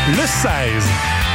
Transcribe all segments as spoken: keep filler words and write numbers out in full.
le seize.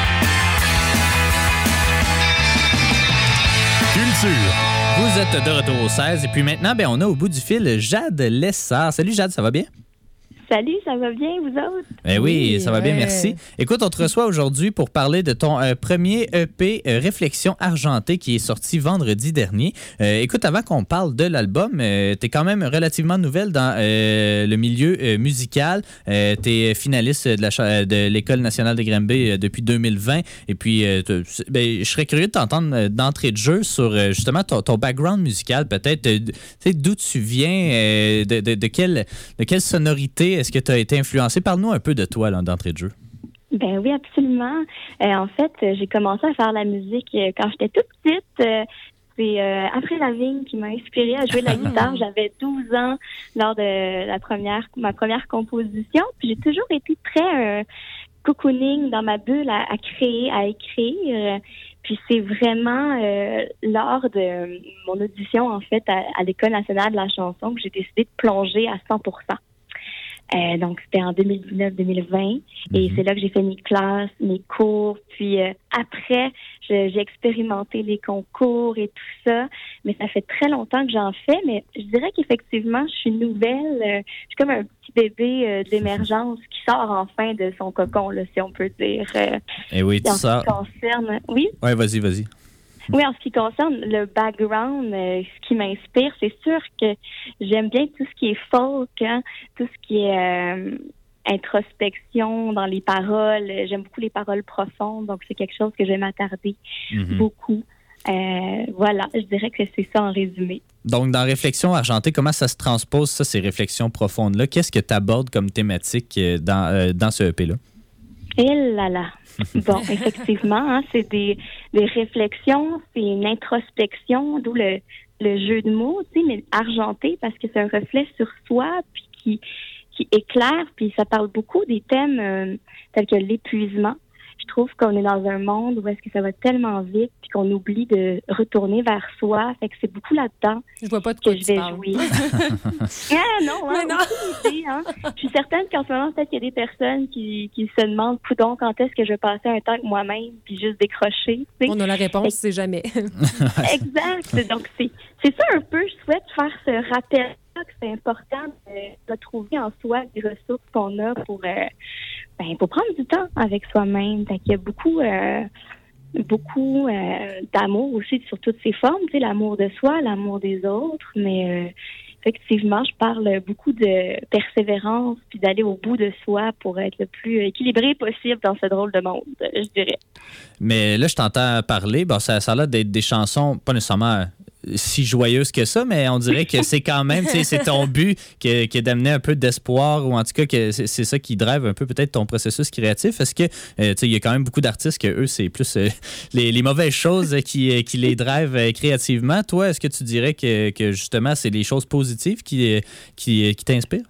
Culture. Vous êtes de retour au seize et puis maintenant, ben, on a au bout du fil Jade Lessard. Salut Jade, ça va bien? Salut, ça va bien, vous autres? Ben oui, Oui, ça va bien, ouais. merci. Écoute, on te reçoit aujourd'hui pour parler de ton euh, premier E P euh, Réflexion Argentée qui est sorti vendredi dernier. Euh, écoute, avant qu'on parle de l'album, euh, tu es quand même relativement nouvelle dans euh, le milieu euh, musical. Euh, tu es finaliste de, la, cha- de l'École nationale de Granby euh, depuis deux mille vingt. Et puis, euh, ben, je serais curieux de t'entendre euh, d'entrée de jeu sur euh, justement ton, ton background musical, peut-être. Euh, tu sais, d'où tu viens, euh, de, de, de, quelle, de quelle sonorité est-ce que tu as été influencé? Parle-nous un peu de toi là, d'entrée de jeu. Ben oui, absolument. Euh, en fait, euh, j'ai commencé à faire la musique euh, quand j'étais toute petite. Euh, c'est euh, Avril Lavigne qui m'a inspirée à jouer de la guitare. J'avais douze ans lors de la première, ma première composition. Puis j'ai toujours été très euh, cocooning dans ma bulle à, à créer, à écrire. Puis c'est vraiment euh, lors de mon audition, en fait, à, à l'École nationale de la chanson que j'ai décidé de plonger à cent pour cent. Euh, donc, c'était en deux mille dix-neuf deux mille vingt. Et Mhm. c'est là que j'ai fait mes classes, mes cours. Puis euh, après, je- j'ai expérimenté les concours et tout ça. Mais ça fait très longtemps que j'en fais. Mais je dirais qu'effectivement, je suis nouvelle. Euh, je suis comme un petit bébé euh, de l'émergence qui sort enfin de son cocon, là, si on peut dire. Euh, Et oui, tu en ce sors. qui concerne... Oui? Ouais, vas-y, vas-y. Oui, en ce qui concerne le background, euh, ce qui m'inspire, c'est sûr que j'aime bien tout ce qui est folk, hein, tout ce qui est euh, introspection dans les paroles. J'aime beaucoup les paroles profondes, donc c'est quelque chose que j'aime m'attarder Mhm. beaucoup. Euh, voilà, je dirais que c'est ça en résumé. Donc, dans Réflexion Argentée, comment ça se transpose, ça, ces réflexions profondes-là? Qu'est-ce que tu abordes comme thématique euh, dans, euh, dans ce E P-là? Et là là. Bon, effectivement, hein, c'est des, des réflexions, c'est une introspection, d'où le, le jeu de mots, tu sais, mais argenté parce que c'est un reflet sur soi, puis qui, qui éclaire, puis ça parle beaucoup des thèmes euh, tels que l'épuisement. Je trouve qu'on est dans un monde où est-ce que ça va tellement vite, puis qu'on oublie de retourner vers soi. Fait que c'est beaucoup là-dedans Je vois pas de quoi que tu je vais parles. jouer. Ah non, hein, Mais non. aucune idée, hein. Je suis certaine qu'en ce moment, peut-être qu'il y a des personnes qui, qui se demandent, coudonc, quand est-ce que je vais passer un temps avec moi-même, puis juste décrocher, tu sais. On a la réponse, c'est jamais. Exact. Donc, c'est, c'est ça un peu. Je souhaite faire ce rappel que c'est important de retrouver en soi des ressources qu'on a pour, euh, ben, pour prendre du temps avec soi-même. Fait qu'il y a beaucoup, euh, beaucoup euh, d'amour aussi sur toutes ces formes. Tu sais, l'amour de soi, l'amour des autres. Mais euh, effectivement, je parle beaucoup de persévérance puis d'aller au bout de soi pour être le plus équilibré possible dans ce drôle de monde, je dirais. Mais là, je t'entends parler. Bon, ça, ça a l'air d'être des chansons, pas nécessairement si joyeuses que ça, mais on dirait que c'est quand même, tu sais, c'est ton but que, que d'amener un peu d'espoir, ou en tout cas que c'est, c'est ça qui drive un peu peut-être ton processus créatif. Est-ce que, euh, tu sais, il y a quand même beaucoup d'artistes que eux, c'est plus euh, les, les mauvaises choses qui, qui les drivent euh, créativement. Toi, est-ce que tu dirais que, que justement, c'est les choses positives qui, qui, qui t'inspirent?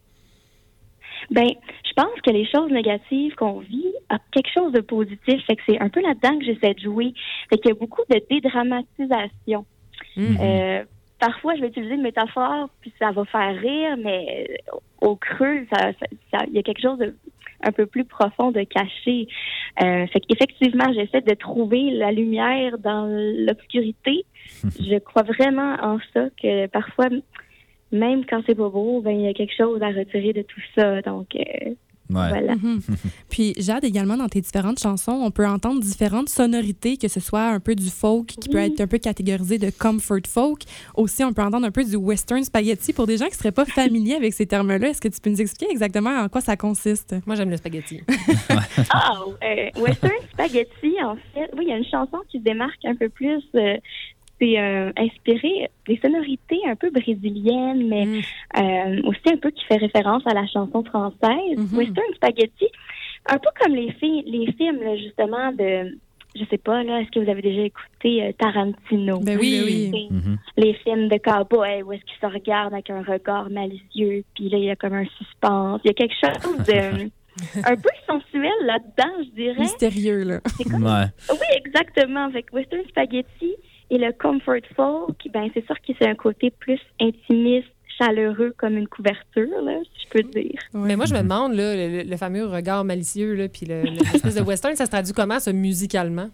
Ben, je pense que les choses négatives qu'on vit a quelque chose de positif. Fait que c'est un peu là-dedans que j'essaie de jouer. Fait qu'il y a beaucoup de dédramatisation. Mm-hmm. Euh, parfois, je vais utiliser une métaphore, puis ça va faire rire, mais au creux, ça, ça, ça, il y a quelque chose de un peu plus profond de caché. Euh, fait qu'effectivement, j'essaie de trouver la lumière dans l'obscurité. Je crois vraiment en ça, que parfois, même quand c'est pas beau, ben il y a quelque chose à retirer de tout ça. Donc, euh, Ouais. voilà. Mhm. Puis, Jade, également, dans tes différentes chansons, on peut entendre différentes sonorités, que ce soit un peu du folk, qui peut être un peu catégorisé de comfort folk. Aussi, on peut entendre un peu du western spaghetti. Pour des gens qui ne seraient pas familiers avec ces termes-là, est-ce que tu peux nous expliquer exactement en quoi ça consiste? Moi, j'aime le spaghetti. Ah, euh, Western Spaghetti, en fait, oui, il y a une chanson qui se démarque un peu plus. Euh, c'est euh, inspiré des sonorités un peu brésiliennes, mais Mm. euh, aussi un peu qui fait référence à la chanson française. Mm-hmm. Western Spaghetti, un peu comme les, fi- les films, là, justement, de... Je sais pas, là, est-ce que vous avez déjà écouté euh, Tarantino? Ben oui, ben oui. C'est Mhm. Les films de cowboy où est-ce qu'ils se regardent avec un regard malicieux, puis là, il y a comme un suspense. Il y a quelque chose de... un peu sensuel là-dedans, je dirais. Mystérieux, là. C'est comme... Ouais. Oui, exactement. Avec Western Spaghetti et le Comfort Folk, ben c'est sûr que c'est un côté plus intimiste, chaleureux comme une couverture, là, si je peux dire. Ouais. Mais moi, je me demande, là, le, le fameux regard malicieux, là, puis le, l'espèce de western, ça se traduit comment, ça, musicalement?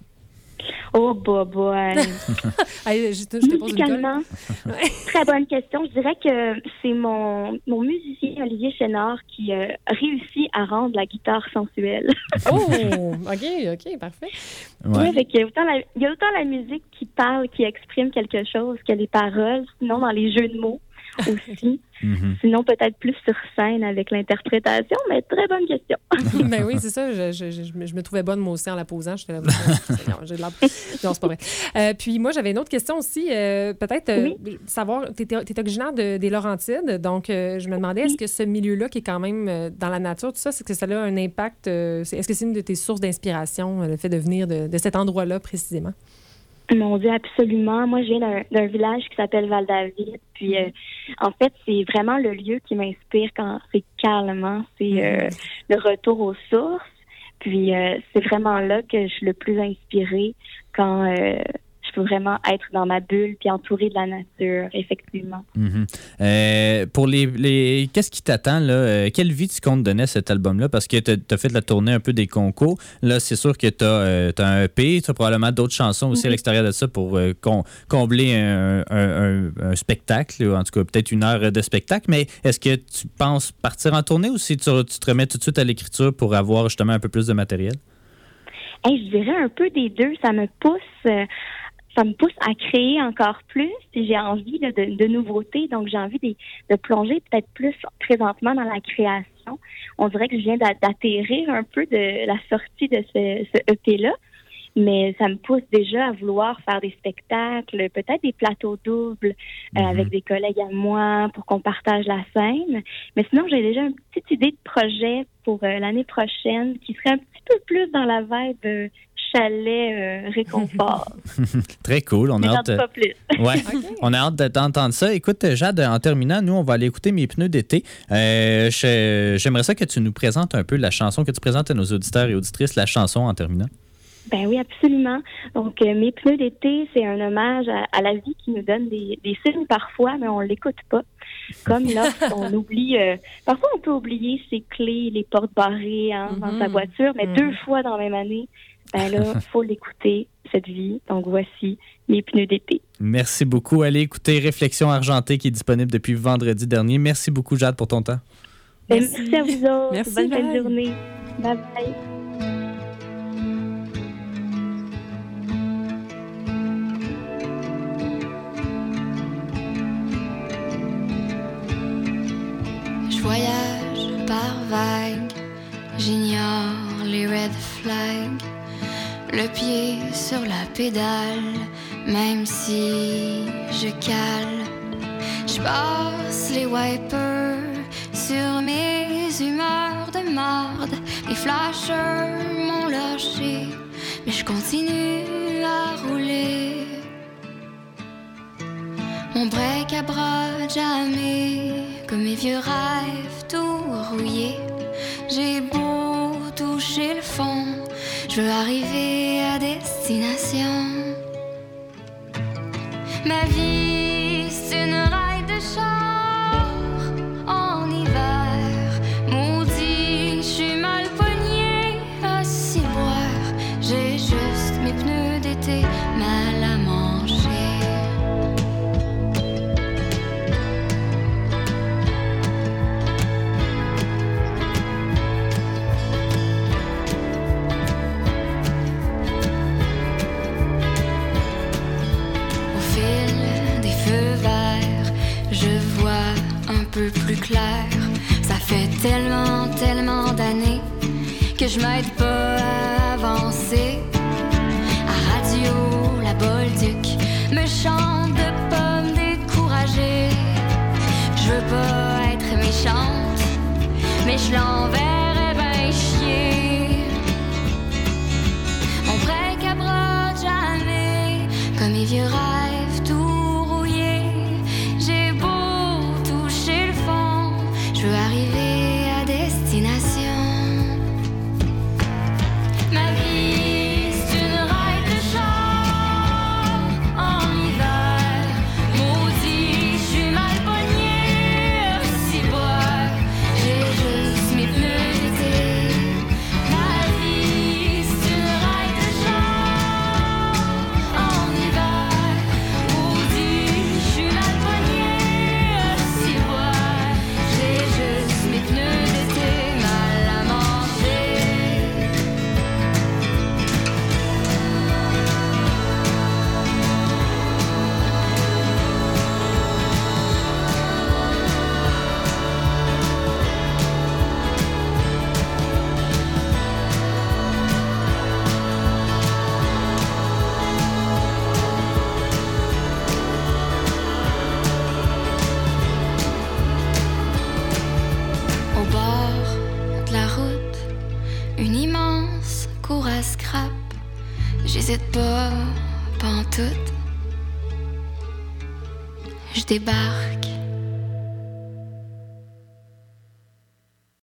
Oh, bah, bah. Allez, je, te, je te pose une musicalement, très bonne question. Je dirais que c'est mon, mon musicien, Olivier Chénard, qui euh, réussit à rendre la guitare sensuelle. Oh, OK, OK, parfait. Ouais. Oui, il y a autant la, il y a autant la musique qui parle, qui exprime quelque chose que les paroles, sinon dans les jeux de mots aussi. Mm-hmm. Sinon, peut-être plus sur scène avec l'interprétation, mais très bonne question. Ben oui, c'est ça. Je, je, je, je me trouvais bonne, moi aussi, en la posant. J'étais là, non, j'ai de la... non, c'est pas vrai. Euh, puis moi, j'avais une autre question aussi. Euh, peut-être euh, oui. savoir, tu es originaire de, des Laurentides, donc euh, je me demandais, est-ce que ce milieu-là, qui est quand même euh, dans la nature, tout ça, c'est que ça a un impact, euh, est-ce que c'est une de tes sources d'inspiration, euh, le fait de venir de, de cet endroit-là précisément? Mon Dieu, absolument. Moi, je viens d'un, d'un village qui s'appelle Val-David. Puis, euh, en fait, c'est vraiment le lieu qui m'inspire quand c'est calme. Hein. C'est euh, le retour aux sources. Puis, euh, c'est vraiment là que je suis le plus inspirée quand euh, je peux vraiment être dans ma bulle puis entourée de la nature, effectivement. Mm-hmm. Euh, pour les, les... Qu'est-ce qui t'attend, là? Euh, quelle vie tu comptes donner à cet album-là? Parce que tu as fait de la tournée un peu des concours. Là, c'est sûr que tu as euh, un E P, tu as probablement d'autres chansons aussi mm-hmm. à l'extérieur de ça pour euh, com- combler un, un, un, un spectacle, ou en tout cas peut-être une heure de spectacle. Mais est-ce que tu penses partir en tournée ou si tu, tu te remets tout de suite à l'écriture pour avoir justement un peu plus de matériel? Hey, je dirais un peu des deux. Ça me pousse... Euh, Ça me pousse à créer encore plus, puis j'ai envie là, de, de nouveautés, donc j'ai envie de, de plonger peut-être plus présentement dans la création. On dirait que je viens d'atterrir un peu de la sortie de ce, ce E P-là, mais ça me pousse déjà à vouloir faire des spectacles, peut-être des plateaux doubles euh, mm-hmm. avec des collègues à moi pour qu'on partage la scène. Mais sinon, j'ai déjà une petite idée de projet pour euh, l'année prochaine qui serait un petit peu plus dans la vibe euh, chalet euh, réconfort. Très cool. On Mais a hâte, pas plus. Ouais. Okay. On a hâte d'entendre ça. Écoute, Jade, en terminant, nous, on va aller écouter Mes pneus d'été. Euh, je, j'aimerais ça que tu nous présentes un peu la chanson, que tu présentes à nos auditeurs et auditrices la chanson en terminant. Ben oui, absolument. Donc, euh, Mes pneus d'été, c'est un hommage à, à la vie qui nous donne des, des signes parfois, mais on l'écoute pas. Comme lorsqu'on oublie... Euh, parfois, on peut oublier ses clés, les portes barrées hein, mm-hmm. dans sa voiture, mais mm-hmm. deux fois dans la même année, ben là, il faut l'écouter, cette vie. Donc, voici Mes pneus d'été. Merci beaucoup. Allez écouter Réflexion argentée qui est disponible depuis vendredi dernier. Merci beaucoup, Jade, pour ton temps. Ben, merci. merci à vous autres. Merci, bonne bye. fin de journée. Bye-bye. Je voyage par vagues, j'ignore les red flags. Le pied sur la pédale, même si je cale. Je passe les wipers sur mes humeurs de marde. Mes flashers m'ont lâché, mais je continue à rouler. Mon break à bras jamais, comme mes vieux rêves tout rouillés. J'ai beau toucher le fond, je veux arriver à destination. Ma vie, c'est une ride de char en hiver. Maudit, je suis mal pognée à s'y boire. J'ai juste mes pneus d'été mal à manger. Plus clair, ça fait tellement, tellement d'années que je m'aide pas à avancer. À radio, la Bolduc me chante de pas me décourager. Je veux pas être méchante, mais je l'enverrai ben chier. Mon break à bras jamais, comme mes vieux rêves tout rouillés. J'ai beau je veux arriver à destination. Ma vie, c'est une ride de char en hiver. Maudit, je suis mal pognée m'excite pas, pantoute. Je débarque